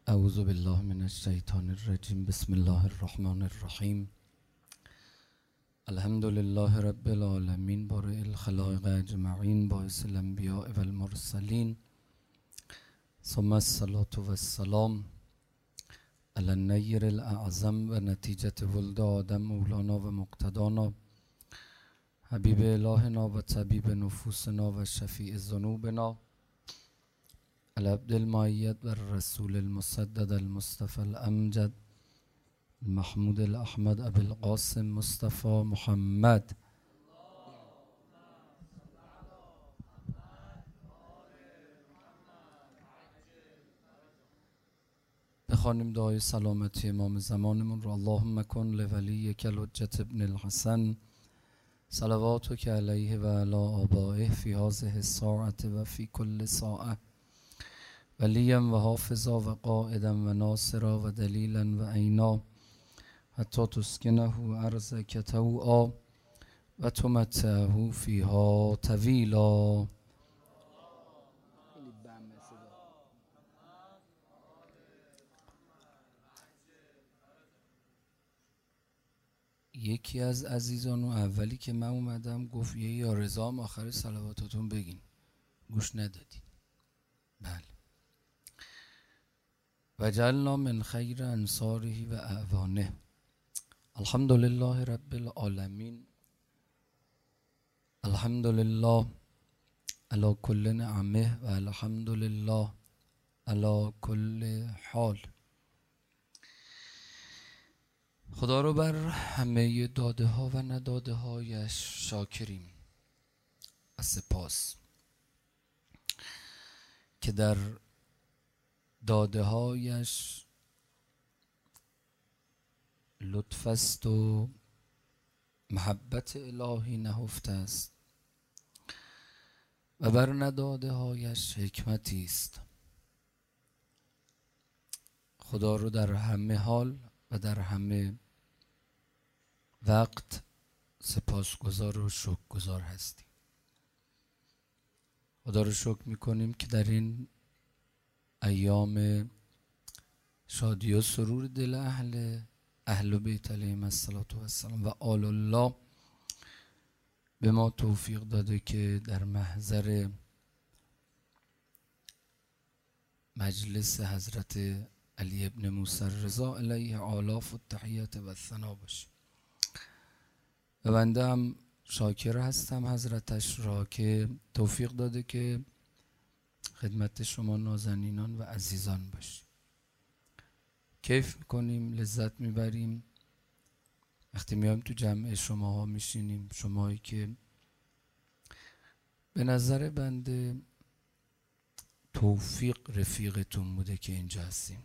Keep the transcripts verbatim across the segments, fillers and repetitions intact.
اعوذ بالله من الشیطان الرجیم. بسم الله الرحمن الرحیم. الحمد لله رب العالمین بارئ الخلائق اجمعین باعث الانبیاء و المرسلین ثم الصلاة و السلام علی النیر الاعظم و نتیجة ولد آدم مولانا و مقتدانا حبیب الهنا و طبیب نفوسنا و شفیع ذنوبنا العبد المؤید و الرسول المسدد المصطفى الامجد محمود الاحمد ابی القاسم مصطفى محمد. بخوانیم دعای سلامتی امام زمانمون رو. اللهم کن لولیک الحجة ابن الحسن صلواتک علیه و علی آبائه فی هذه الساعة و فی کل ساعة ولیا و حافظا و قائدا و ناصرا و دلیلا و عینا حتی تسکنه ارضک طوعا و تمتعه فیها طویلا. یکی از عزیزان و اولی که من اومدم گفت یه یا رضا هم آخر صلواتاتون بگین، گوش ندادین. بله. و جعلنا من خیر انصاره و اعوانه. الحمد لله رب العالمین. الحمد لله علی کل نعمه و الحمد لله علی کل حال. خدا رو بر همه داده ها و نداده هایش شاکریم و سپاس که در داده هایش لطف است و محبت الهی نهفته است و بر نداده هایش حکمتی است. خدا رو در همه حال و در همه وقت سپاسگزار و شکرگزار هستیم. خدا رو شکر میکنیم که در این ایام شادی و سرور دل اهل اهل بیت علیهم الصلاة و السلام و آل الله به ما توفیق داده که در محضر مجلس حضرت علی ابن موسی الرضا علیه آلاف التحیات و الثنا باشیم. و بنده هم شاکر هستم حضرتش را که توفیق داده که خدمت شما نازنینان و عزیزان باشیم. کیف میکنیم، لذت میبریم وقتی میایم تو جمع شماها میشینیم، شمایی که به نظر بنده توفیق رفیقتون بوده که اینجا هستیم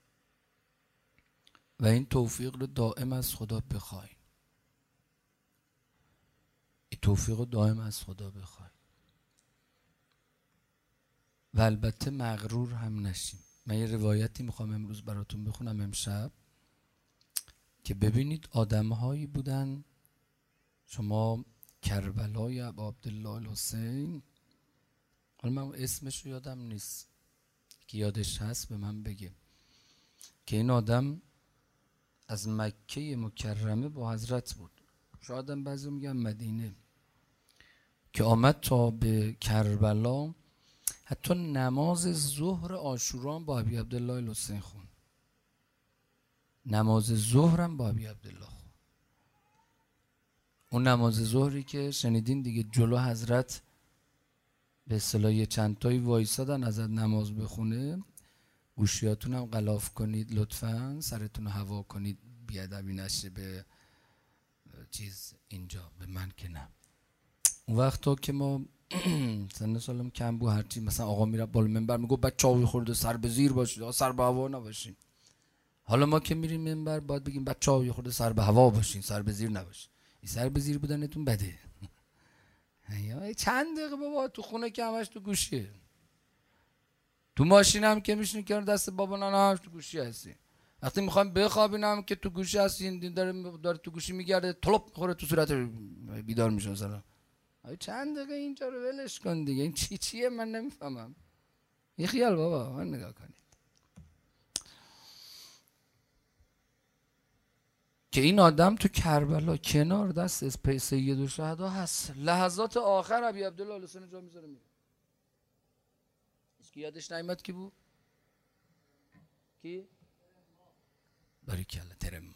و این توفیق رو دائم از خدا بخواین. این توفیق رو دائم از خدا بخواین و البته مغرور هم نشیم. من یه روایتی میخوام امروز براتون بخونم امشب که ببینید آدم هایی بودن. شما کربلای ابا عبدالله الحسین، حالا من اسمش رو یادم نیست، که یادش هست به من بگه، که این آدم از مکه مکرمه با حضرت بود، شاید هم بعضی میگن مدینه، که آمد تا به کربلا. حتی نماز ظهر عاشورا با ابی عبدالله الحسین خون. نماز ظهرم با ابی عبدالله خون. اون نماز ظهری که شنیدین دیگه، جلو حضرت به اصطلاح یه چند تایی وایسادن حضرت نماز بخونه. گوشیاتون هم غلاف کنید لطفاً، سرتون هوا کنید بیادبی نشه به چیز اینجا، به من که نه. اون وقتا که ما سن سالم کم بود، هرچی مثلا آقا میره بالا منبر میگه بچه‌ها خورده سر به زیر باشید، سر به هوا نباشین. حالا ما که میریم منبر باید بگیم بچه‌ها خورده سر به هوا باشین، سر به زیر نباشین. این سر به زیر بودنتون بده. چند دقیقه بابا تو خونه که همش تو گوشیه، تو ماشین هم که میشین که دست بابا نانا همش تو گوشی هستی. وقتی میخوایم بخوابین هم که تو گوشی هستین، داره داره تو گوشی میگرده، طلب میخوره تو صورت، بیدار میشه مثلا. چند دقیقه اینجا رو ولش کن دیگه. این چی چیه من نمیفهمم. یه خیال بابا من نگاه کنید. که این آدم تو کربلا کنار دست سید الشهدا هست، لحظات آخر ابی عبدالله حسین جا میذاره میره. اسکی یادش نمیاد کی بود؟ کی؟ باریکلا ترما.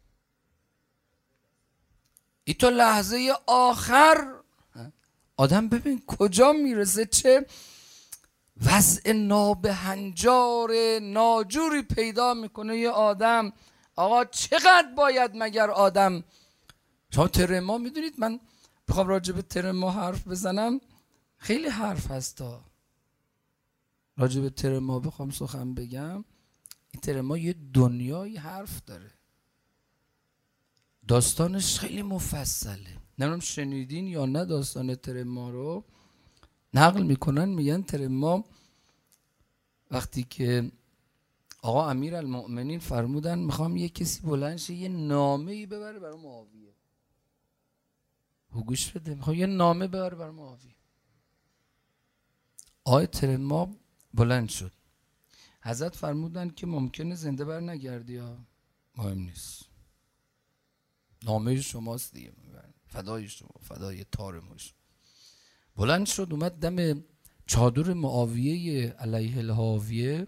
ای تو لحظه آخر آدم ببین کجا میرسه، چه وضع نابهنجار ناجوری پیدا میکنه یه آدم. آقا چقدر باید مگر آدم، شما ترما میدونید، من بخوام راجع به ترما حرف بزنم خیلی حرف هستا، راجع به ترما بخوام سخن بگم، این ترما یه دنیای حرف داره، داستانش خیلی مفصله. نمیدونم شنیدین یا نه داستان ترما رو، نقل میکنن میگن ترما وقتی که آقا امیر المؤمنین فرمودن میخوام یه کسی بلند شه یه نامه ای ببره برای معاویه، و گوش بده، میخوام یه نامه ببره برای معاویه. آقای ترما بلند شد، حضرت فرمودن که ممکنه زنده بر نگردی یا مهم نیست، نامه شماست دیگه، فدای شما، فدای تار موش. بلند شد اومد دم چادر معاویه علیه الحاویه،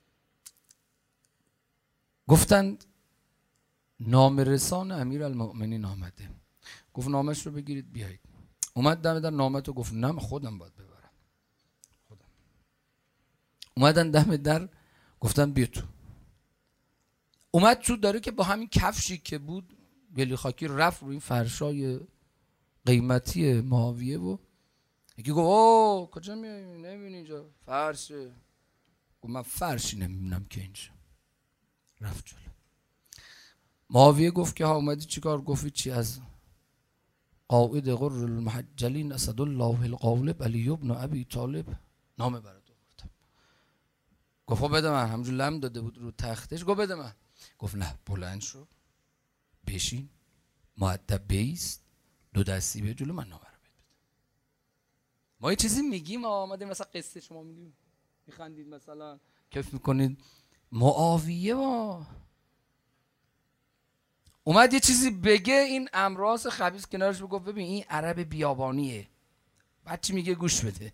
گفتند نامه رسان امیر المؤمنین آمده. گفت نامش رو بگیرید بیایید. اومد دم در نامه تو گفت نه خودم باید ببرم، خودم. اومدن دم در گفتن بیا تو. اومد تو، داره که با همین کفشی که بود گلی خاکی رفت روی این فرشای قیمتی معاویه و یکی گفت اوه کجا میای نمیبینی اینجا فرشه؟ گفت من فرشی نمیبینم که اینجا. رفت جلو. معاویه گفت که ها اومدی چیکار؟ گفت چی؟ از قائد غر المحجلین اسد الله الغالب علی ابن ابی طالب نامه برات آوردم. گفت بده من، همجور لم داده بود رو تختش. گفت بده من. گفت نه، بلند شو بشین مؤدب بیست، دو دستی به جلو من نامه رو بده. ما یه چیزی میگیم آمدیم مثلا قصه شما میگیم میخندید مثلا کیف میکنید. معاویه با اومد یه چیزی بگه، این امراض خبیث کنارش بگفت ببین این عرب بیابانیه، بعد چی میگه گوش بده.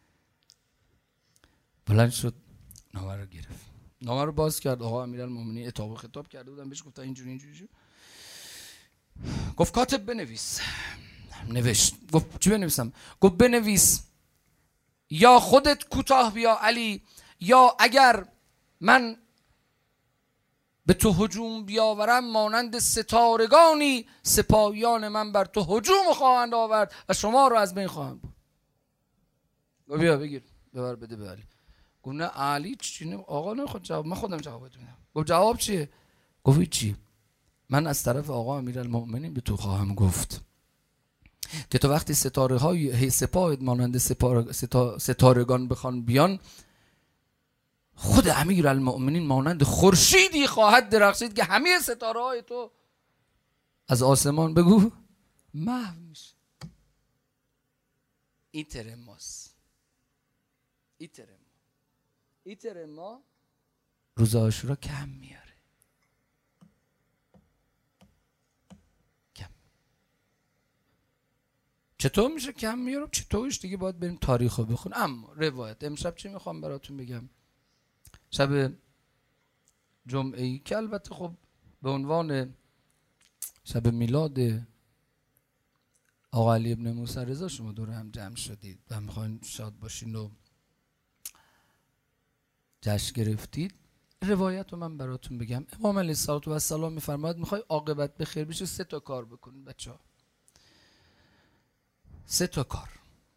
بلند شد نامه رو گرفت، نامه رو باز کرد. آقا امیرالمومنین عتاب و خطاب کرده بودن بهش، گفتن اینجوری اینجوری. گفت کاتب بنویس. نوشت. گفت چی بنویسم؟ گفت بنویس یا خودت کوتاه بیا علی، یا اگر من به تو هجوم بیاورم مانند ستارگانی سپاهیان من بر تو هجوم خواهند آورد و شما رو از بین خواهند برد. گفت بیا بگیر ببر بده به علی. گفت نه علی چی؟ آقا نمیخواد جواب، من خودم جواب میدم. گفت جواب چیه؟ گفت چی؟ من از طرف آقا امیرالمؤمنین به تو خواهم گفت که تو وقتی ستاره های سپاهت مانند ستارگان بخوان بیان، خود امیرالمؤمنین مانند خورشیدی خواهد درخشید که همه ستاره های تو از آسمان بگو محو میشه. این ترماست. این ترما این ترما روز عاشورا کم میاره. کم. چطور میشه کم میاره؟ چطورش دیگه باید بریم تاریخ رو بخون. اما روایت امشب چی میخوام براتون بگم؟ شب جمعه ای که البته خب به عنوان شب میلاد آقا علی ابن موسی رضا شما دور هم جمع شدید و میخواین شاد باشین و جشن گرفتید، روایت رو من براتون بگم. امام علیه السلام میفرماید میخوای عاقبت به خیر بشه سه تا کار بکنید بچه ها. سه تا کار.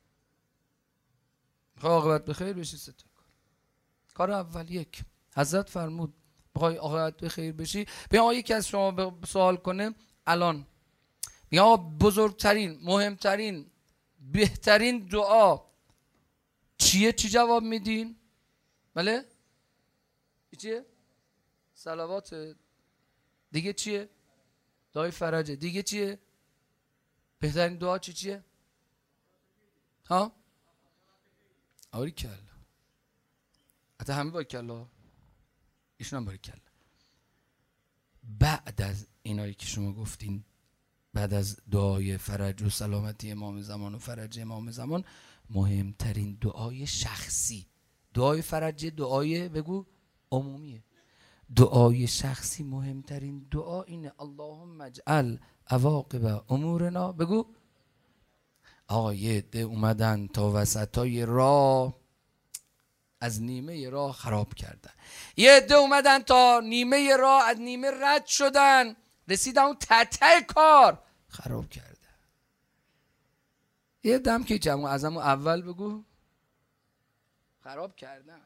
میخوای عاقبت به خیر بشی سه تا کار. کار اول، یک، حضرت فرمود میخوای عاقبت به خیر بشی، بیا آقا یکی از شما سوال کنه الان، بیا آقا بزرگترین مهمترین بهترین دعا چیه؟ چی جواب میدین؟ بله؟ چیه؟ صلوات. دیگه چیه؟ دعای فرجه. دیگه چیه؟ بهترین دعا چی چیه؟ ها؟ آوری کلا. حتی همه با کلا ایشون هم باری کلا. بعد از اینایی که شما گفتین، بعد از دعای فرج و سلامتی امام زمان و فرج امام زمان، مهمترین دعای شخصی، دعای فرج دعای بگو عمومیه، دعای شخصی مهمترین دعا اینه اللهم اجعل عواقب امورنا، بگو. آقا یه عده اومدن تا وسطای راه از نیمه راه خراب کردن، یه عده اومدن تا نیمه راه از نیمه رد شدن، رسیدن اون تته کار خراب کردن. یه دم که جمع از همون اول بگو خراب کردن.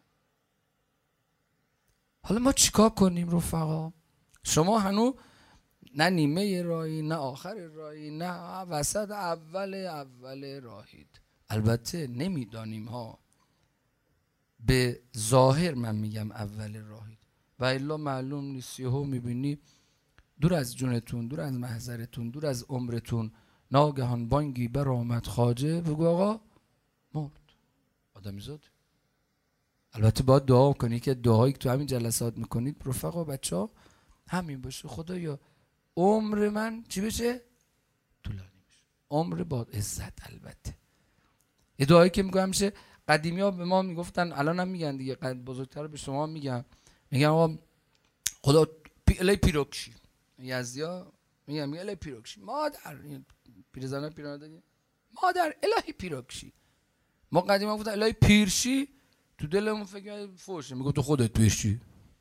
حالا ما چیکار کنیم رفقا؟ شما هنو نه نیمه راهی، نه آخر راهی، نه وسط اول اول راهید. البته نمیدانیم ها، به ظاهر من میگم اول راهید و الا معلوم نیست. یهو میبینی دور از جونتون، دور از محضرتون، دور از عمرتون ناگهان بانگی برآمد خواجه، بگو آقا مرد، آدمی زاد. البته باید دعا کنی که دعایی که تو همین جلسات میکنید رفقا بچه ها همین باشه، خدایا عمر من چی بشه؟ طولانی بشه، عمر با عزت. البته یه دعایی که میگم میشه، قدیمی ها به ما میگفتن، الان هم میگن دیگه، بزرگتر به شما میگن، میگن آقا خدا پی الی پیروکشی، یزدیا میگن میگن الی پیروکشی، مادر پیرزنه پیرانه دادی مادر الهی پیروکشی. ما قدیمی ها گفتن الهی پیرشی، تو دلمون فکر فوشه، میگه تو خودت پیرشی،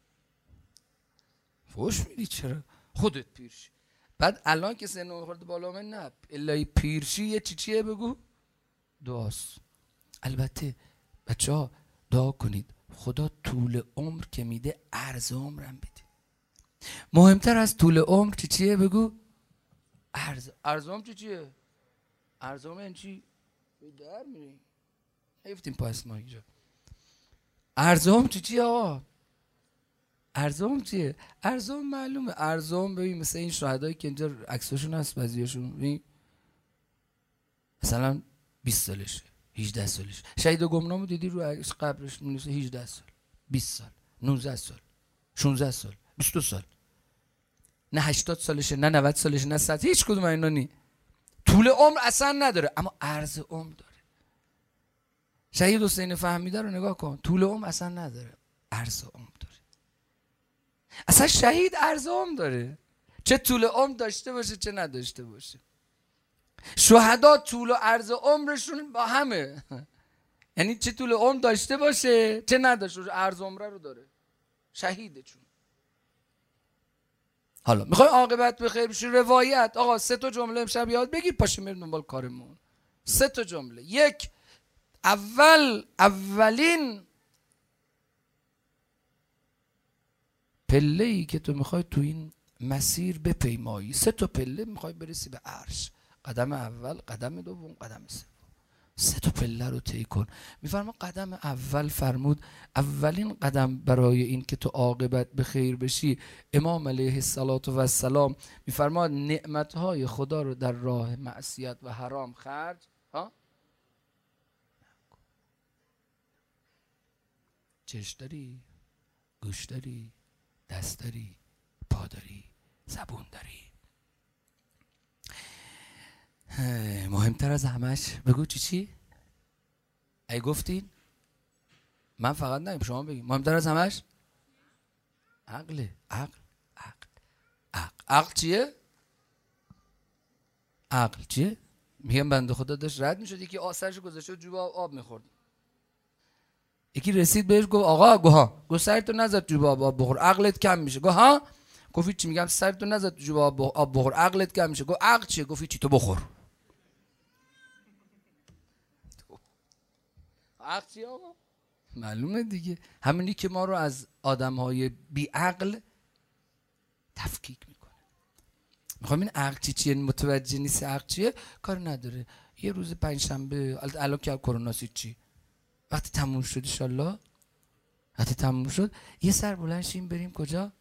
فوش میدی چرا؟ خودت پیرشی. بعد الان که سن خورده بالا من، نه الهی پیرشی یه چی چیه بگو؟ دعاست. البته بچه ها دعا کنید خدا طول عمر که میده عرض عمرم بده. مهمتر از طول عمر چی چیه بگو؟ عرض. عرض عمر چی چیه؟ عرض عمر این چی؟ در میریم حیفتیم پاس ما اینجا. عرض عمر چی چیه آقا؟ عرض عمر چیه؟ عرض عمر معلومه. عرض عمر ببین مثل این شهدایی که اینجا عکساشون هست بعضیاشون، ببین مثلا بیست سالشه، هجده سالشه. شهید گمنامو دیدی رو قبرش می‌نویسه هجده سال، بیست سال، نوزده سال، شانزده سال، بیست و دو سال. نه هشتاد سالشه، نه نود سالشه، نه صد، هیچ کدوم اینا نی. طول عمر اصلا نداره اما عرض عمر داره. شهید حسین فهمیده رو نگاه کن، طول عمر اصلا نداره، عرض عمر داره. اصلا شهید عرض عمر داره، چه طول عمر داشته باشه چه نداشته باشه. شهدا طول و عرض عمرشون با همه، یعنی چه طول عمر داشته باشه چه نداشته باشه عرض عمره رو داره شهیده. چون حالا میخوای عاقبت بخیر بشه، روایت آقا سه تا جمله امشب یاد بگیر پاشیم بریم دنبال کارمون. سه تا جمله. یک، اول اولین پله‌ای که تو میخوای تو این مسیر بپیمایی، سه تا پله میخوای برسی به عرش. قدم اول، قدم دوم، قدم سوم. سه تا پله رو طی کن. میفرما قدم اول فرمود اولین قدم برای این که تو عاقبت به خیر بشی، امام علیه السلام میفرما نعمتهای خدا رو در راه معصیت و حرام خرج ها. چشم داری، گوش داری، دست داری، پا داری، زبون داری. مهمتر از همش بگو چی چی؟ ای گفتین؟ من فقط نگیم شما بگیم. مهمتر از همش عقله. عقل عقل عقل عقل چیه؟ عقل چیه؟ میگم بنده خدا داشت رد میشد، یکی آسرش گذاشته جوب آب میخورد، یکی رسید بهش گفت آقا گو ها گو سرتو نزد جوب آب بخور عقلت کم میشه. گو ها گفت چی؟ میگم سرتو نزد جوب آب بخور عقلت کم میشه. گو عقل چیه؟ گفت چی؟ تو بخور. عقل چیه آقا؟ معلومه دیگه، همینی که ما رو از آدم‌های بی عقل تفکیک میکنه. میخوام این عقل چی چیه متوجه نیست، عقل چیه کار نداره. یه روز پنجشنبه الان که کرونا چی وقتی تموم شد ان شاء الله، وقتی تموم شد یه سر بلند شیم بریم کجا؟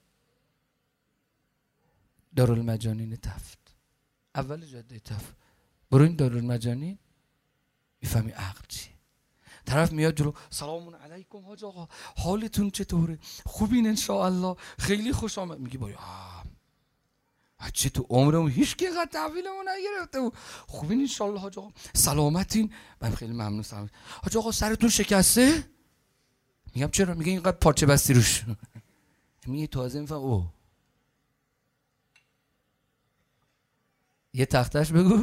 دارالمجانین تفت، اول جاده تفت. برو این دارالمجانین میفهمی عقل چیه. طرف میاد جلو سلام علیکم حاج آقا حالتون چطوره؟ خوبین ان شاء الله؟ خیلی خوش آمد. میگی باید چی تو عمرمون هیچ کی اینقدر تحویلمون نگرفته بود. خوبین ان شاء الله حاج آقا، سلامتین؟ من خیلی ممنون. سلامت حاج آقا، سرتون شکسته؟ میگم چرا؟ میگه اینقدر پارچه بستی روش. میگه تازه میفهم او یه تختش بگو،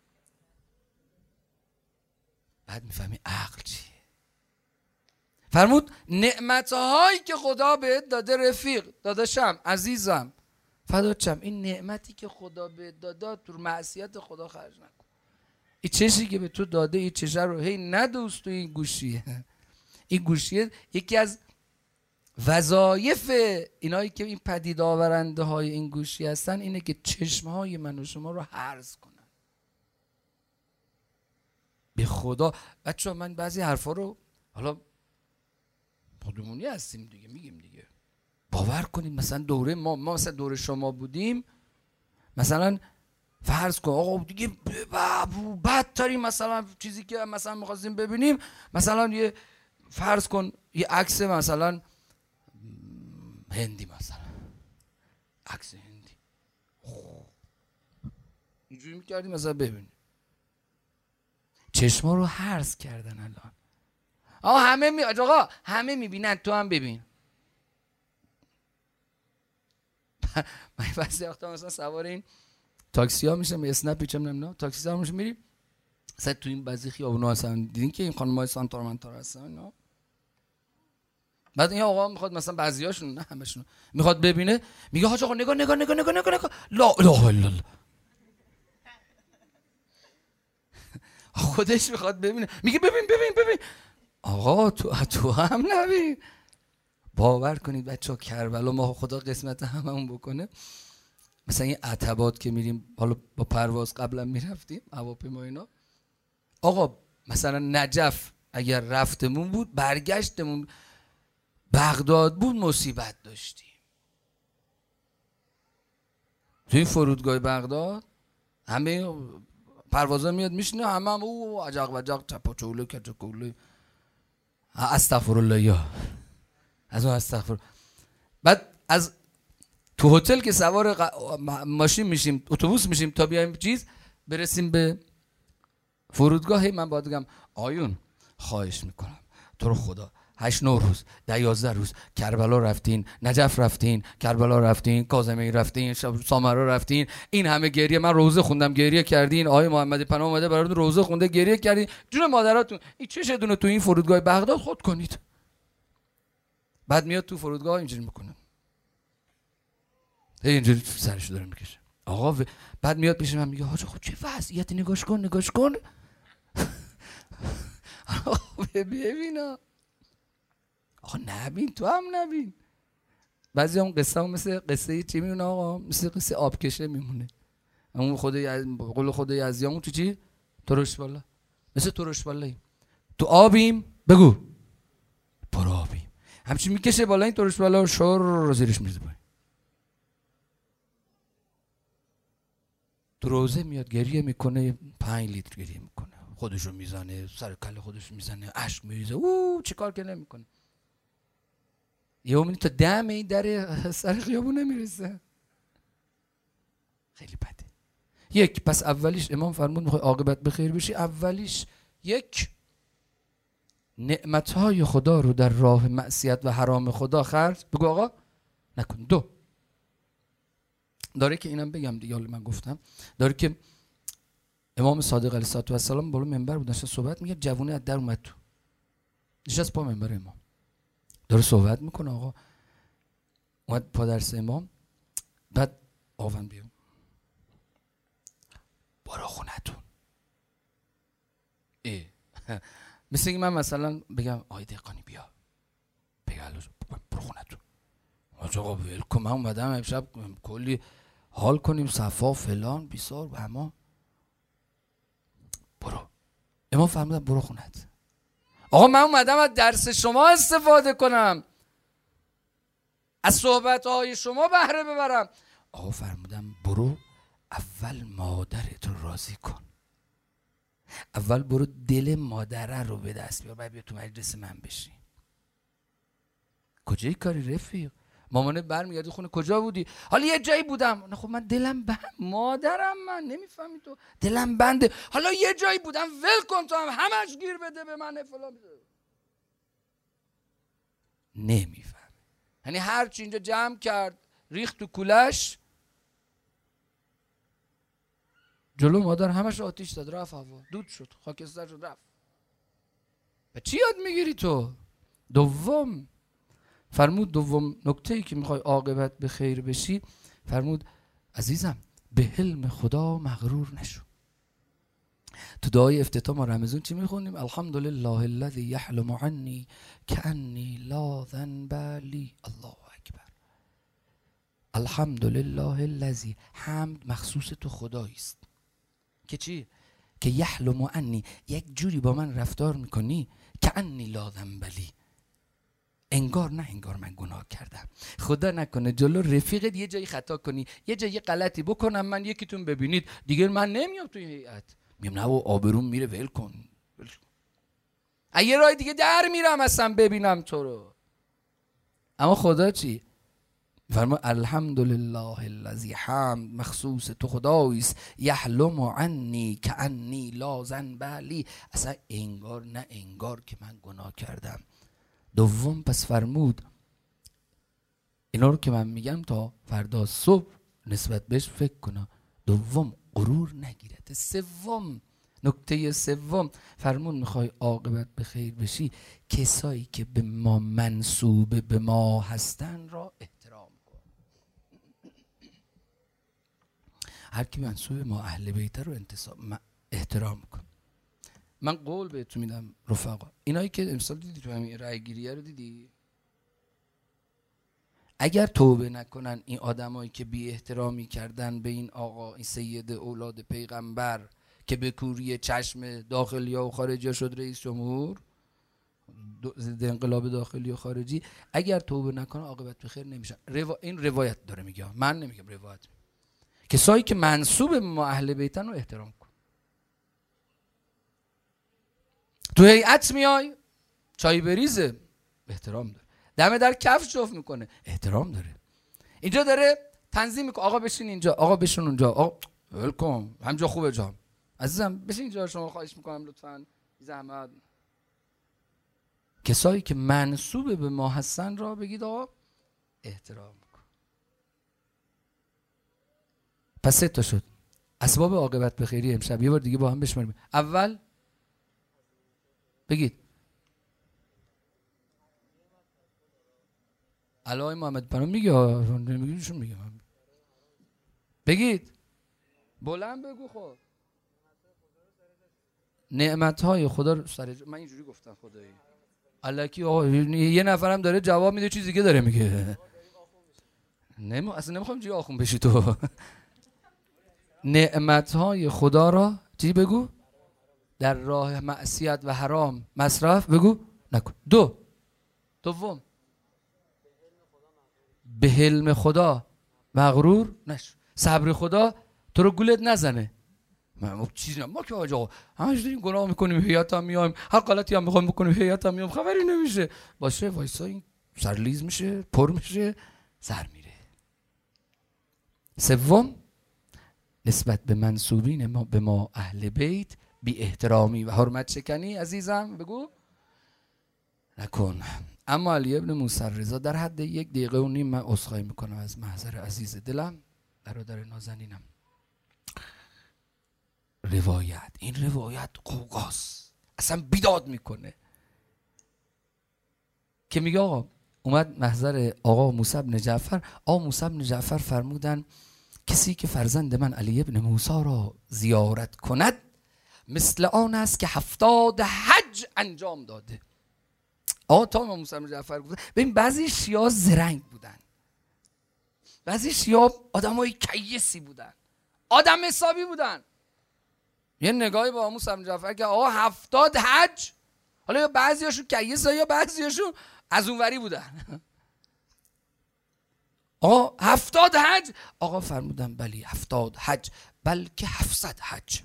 بعد میفهمی عقل چیه. فرمود نعمتهایی که خدا بهت داده رفیق، داداشم، عزیزم، فدات شم، این نعمتی که خدا بهت داده تو معصیت خدا خرج نکن. این چشی که به تو داده، این چشه رو هی ندوست تو این گوشیه. این گوشیه یکی از وظایف اینایی که این پدید آورنده های این گوشی هستن اینه که چشم های من و شما رو هرز کنن. به خدا بچه من بعضی حرفا رو، حالا خودمونی هستیم دیگه، میگیم دیگه، باور کنید مثلا دوره ما ما مثلا دوره شما بودیم، مثلا فرض کن آقا دیگه بدترین مثلا چیزی که مثلا می‌خواستیم ببینیم، مثلا یه فرض کن یه عکس مثلا هندی، مثلا عکس هندی اینجوری می‌کردیم مثلا ببینیم. چشما رو هرز کردن الان. آقا همه می آقا همه میبینن، تو هم ببین. من بعضی وقتا مثلا سوار این تاکسی ها میشم، اسنپ پیچم نمیدونم، تاکسی سوار میشم میریم مثلا تو این بعضی خیابونا هستن، دیدین که این خانم‌های سانتورمنتار هستن نه، بعد این آقا میخواد مثلا بعضیاشون، نه همشون، میخواد ببینه، میگه حاج آقا نگاه نگاه نگاه نگاه نگاه نگاه، لا اله الا الله. خودش میخواد ببینه، میگه ببین ببین ببین. آقا تو تو هم نبین. باور کنید بچه‌ها کربلا ما خدا قسمت هممون بکنه، مثلا این عتبات که میریم، حالا با پرواز قبلا میرفتیم هواپیما اینا، آقا مثلا نجف اگر رفتمون بود، برگشتمون بغداد بود، مصیبت داشتیم. توی فرودگاه بغداد همه پروازا میاد میشینه، همه هم او عجق و عجق، چپا چوله کچا کوله، استغفرالله، یا از اون استغفر. بعد از تو هتل که سوار ق... ماشین میشیم، اتوبوس میشیم تا بیایم چیز برسیم به فرودگاه، هی من باید بگم آیون خواهش میکنم تو رو خدا هشت نه روز ده یازده روز کربلا رفتین، نجف رفتین، کربلا رفتین، کاظمی رفتین، سامرا رفتین، این همه گریه، من روزه خوندم گریه کردین، آقای محمد پناه اومده براتون روزه خونده گریه کردین، جون مادراتون، این چه دونه تو این فرودگاه بغداد خود کنید. بعد میاد تو فرودگاه اینجوری میکنه، اینجوری سرش داره میکشه آقا و... بعد میاد پیش من میگه حاج خب چه وضعیتی، نگاش کن نگاش کن. آقا ببینا، آقا نبین، تو هم نبین. بعضی هم قصه هم مثل قصه چی میمونه آقا، مثل قصه آبکشه میمونه. اون خود قول خود یزدیامون تو چی؟ ترش بالا، مثل ترش بالایی تو آبیم، بگو پر آبیم، همچین میکشه بالا این ترش بالا و شور زیرش میزه پایین. تو روزه میاد گریه میکنه، پنج لیتر گریه میکنه، خودشو میزنه، سر کله خودشو میزنه، اشک میریزه، اوه چه کار که نمیکنه. یه امید تا دم این در سر خیابون نمیرسه. خیلی بده. یک، پس اولیش امام فرمود میخوای عاقبت بخیر بشی، اولیش یک، نعمتهای خدا رو در راه معصیت و حرام خدا خرج بگو آقا نکن. دو، داره که اینم بگم دیگه، حالا من گفتم، داره که امام صادق علیه السلام بالا منبر بود داشت صحبت میگه، جوونه از در اومد تو، نشست پا منبر امام داره صحبت میکنه، آقا اومد پا درس امام، بعد آون بیام برو خونتون. ای مثل اینکه من مثلا بگم آقای دهقانی بیا بگم برو خونتون، آقا ولکن من اومدم امشب کلی حال کنیم، صفا فلان بیسار و همه، برو. امام فرمودن برو خونت. آقا من اومدم از درس شما استفاده کنم، از صحبتهای شما بهره ببرم. آقا فرمودم برو اول مادرت رو راضی کن، اول برو دل مادره رو به دست بیار، بعد بیا تو مجلس من بشی. کجای کاری رفیق؟ مامانت برمیگردی خونه کجا بودی؟ حالا یه جایی بودم. نه خب من دلم بند، مادرم من نمیفهمی تو، دلم بنده. حالا یه جایی بودم، ول کن تو هم همش گیر بده به من فلان. نمیفهم. یعنی هر چی اینجا جمع کرد ریخت تو کولش، جلو مادر همش آتیش داد، رفت هوا، دود شد، خاکستر شد، رفت. و چی یاد میگیری تو؟ دوم فرمود، دوم نکته ای که میخوای عاقبت به خیر بشی، فرمود عزیزم به حلم خدا مغرور نشو. تو دعای افتتاح ما رمضان چی میخونیم؟ الحمدلله الذی یحلم عنی کأنی لا ذنب لی. الله اکبر. الحمدلله الذی، حمد مخصوص تو خدایی است که چی؟ که یحلم عنی، یک جوری با من رفتار میکنی کأنی لا ذنب لی، انگار نه انگار من گناه کردم. خدا نکنه جلو رفیقت یه جایی خطا کنی، یه جایی غلطی بکنم من، یکیتون ببینید دیگه من نمیام توی هیئت، میگم نه و آبروم میره، ول کن. یه راه دیگه در میرم اصلا ببینم تو رو. اما خدا چی؟ فرما الحمدلله الذی، حمد مخصوص تو خدایی است، یحلم عنی کأنی لا ذنب لی، اصلا انگار نه انگار که من گناه کردم. دوم پس فرمود اینا رو که من میگم تا فردا صبح نسبت بهش فکر کنه. دوم غرور نگیرد. سوم، نکته سوم فرمود میخوای عاقبت به خیر بشی، کسایی که به ما منسوب به ما هستن را احترام کن. هر کی منسوب ما اهل بیت رو انتصاب احترام کن. من قول بهتون میدم رفقا، اینایی که امسال دیدی تو همین رای گیریه رو دیدی، اگر توبه نکنن این آدمایی که بی احترامی کردن به این آقا، این سید اولاد پیغمبر که به کوری چشم داخلی ها و خارجی ها شد رئیس جمهور، ضد انقلاب داخلی و خارجی، اگر توبه نکنن عاقبت به خیر نمیشن. روا... این روایت داره میگه، من نمیگم، روایت میگه. کسایی که منسوب به ما اهل بیتن رو احترام کن. تو هیئت میای چای بریزه، احترام داره. دم در کف جفت میکنه، احترام داره. اینجا داره تنظیم میکنه، آقا بشین اینجا، آقا بشین اونجا، آقا ولکم، همجا خوبه جام، عزیزم بشین اینجا، شما خواهش میکنم لطفاً زحمت. کسایی که منسوب به ما هستن را بگید آقا احترام کن. پس سه تا شد اسباب عاقبت به خیری. امشب یه بار دیگه با هم بشماریم. اول بگید علای محمد پناه میگه، نمیگیشون میگه، بگید بلند بگو. خب نعمتهای خدا رو سر ج... من اینجوری گفتم خدایی الکی آقا، یه نفرم داره جواب میده چیز دیگه داره میگه. نمی... اصلا نمیخوام چی آخون بشی تو. نعمتهای خدا را چی بگو؟ در راه معصیت و حرام مصرف بگو نکن. دو دوم به حلم خدا مغرور نشو. صبر خدا تو رو گولت نزنه. ما چیزی نه، ما که آقا همش داریم گناه میکنیم، هیئت هم میایم، هر غلطی هم میخوایم بکنیم هیئت هم میایم، خبری نمیشه. باشه وایسا این سرلیز میشه، پر میشه، سر میره. سوم نسبت به منسوبین ما به ما اهل بیت بی احترامی و حرمت شکنی عزیزم بگو نکن. اما علی ابن موسی رضا در حد یک دقیقه و نیم من عذرخواهی میکنم از محضر عزیز دلم، برادر نازنینم. روایت، این روایت قوقاست، اصلا بیداد میکنه که میگه آقا اومد محضر آقا موسی بن جعفر. آقا موسی بن جعفر فرمودن کسی که فرزند من علی ابن موسی را زیارت کند مثل آن است که هفتاد حج انجام داده. آقا تا ما موسی بن جعفر گفت ببین بعضی شیعه زرنگ بودن، بعضی شیعه آدمای کیسی بودن، آدم حسابی بودن. یه نگاهی با موسی بن جعفر که آقا هفتاد حج، حالا یا بعضیاشون کیسا یا بعضیاشون از اونوری بودن. آقا هفتاد حج، آقا فرمودن بلی هفتاد حج، بلکه هفتصد حج.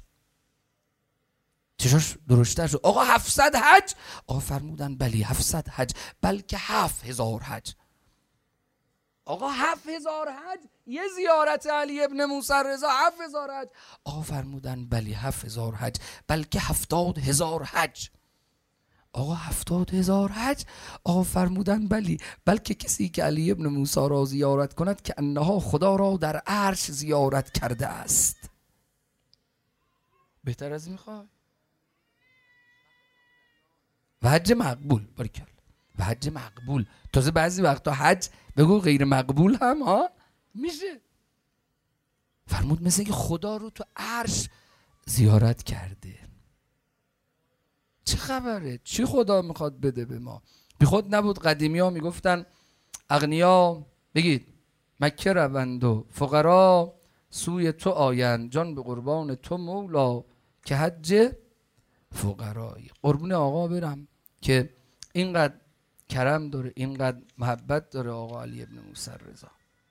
چشاش درشتر شد. آقا هفتصد حج، آقا فرمودن بلی هفتصد حج، بلکه هفت هزار حج. آقا هفت هزار حج یه زیارت علی ابن موسی رضا، هفت هزار حج. آقا فرمودن بلی هفت هزار حج، بلکه هفتاد هزار حج. آقا هفتاد هزار حج. آقا فرمودن بلی، بلکه کسی که علی ابن موسی را زیارت کند که انها خدا را در عرش زیارت کرده است. بهتر از این میخوای؟ و حج مقبول، باریکلا، و حج مقبول. تازه بعضی وقتا حج بگو غیر مقبول هم ها میشه. فرمود مثل که خدا رو تو عرش زیارت کرده. چه خبره؟ چی خدا میخواد بده به ما؟ بی خود نبود قدیمی ها میگفتن اغنیا بگید مکه روند و فقرا سوی تو آیند، جان به قربان تو مولا که حج فقرایی. قربون آقا برم که اینقدر کرم داره، اینقدر محبت داره آقا علی ابن موسی رضا.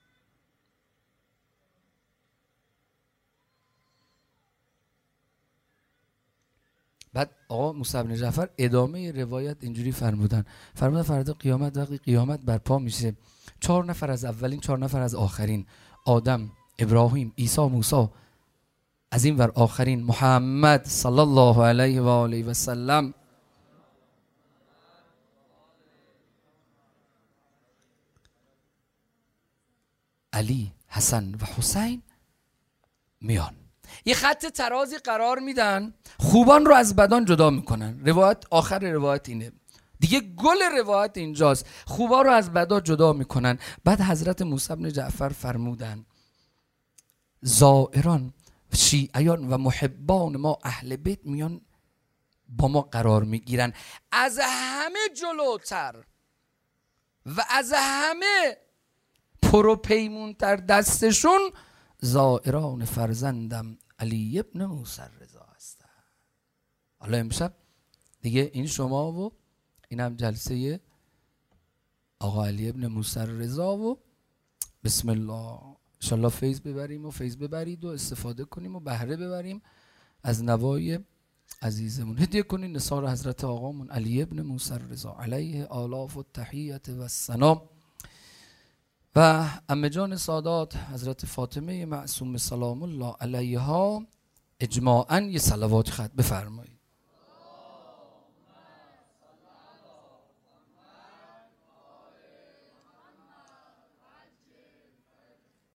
بعد آقا موسی بن جعفر ادامه روایت اینجوری فرمودن، فرمودن فردا قیامت وقتی قیامت برپا میشه، چهار نفر از اولین، چهار نفر از آخرین، آدم، ابراهیم، عیسی، موسی، از این ور آخرین محمد صلی الله علیه و آله و سلم، علی، حسن و حسین میان یه خط ترازی قرار میدن، خوبان رو از بدان جدا میکنن. روایت آخر روایت اینه دیگه، گل روایت اینجاست، خوبا رو از بدا جدا میکنن. بعد حضرت موسی بن جعفر فرمودن زائران، شیعیان و محبان ما اهل بیت میان با ما قرار میگیرن. از همه جلوتر و از همه پروپیمونتر دستشون زائران فرزندم علی ابن موسی رضا هستن. حالا امشب دیگه این شما و اینم جلسه آقا علی ابن موسی رضا و بسم الله انشالله فیض ببریم و فیض ببرید و استفاده کنیم و بهره ببریم از نوای عزیزمون. هدیه کنین نثار حضرت آقامون علی ابن موسی رضا علیه آلاف و تحییت و السلام و عمه جان سادات حضرت فاطمه معصومه سلام الله علیها اجماعاً یه صلوات خط بفرمایید.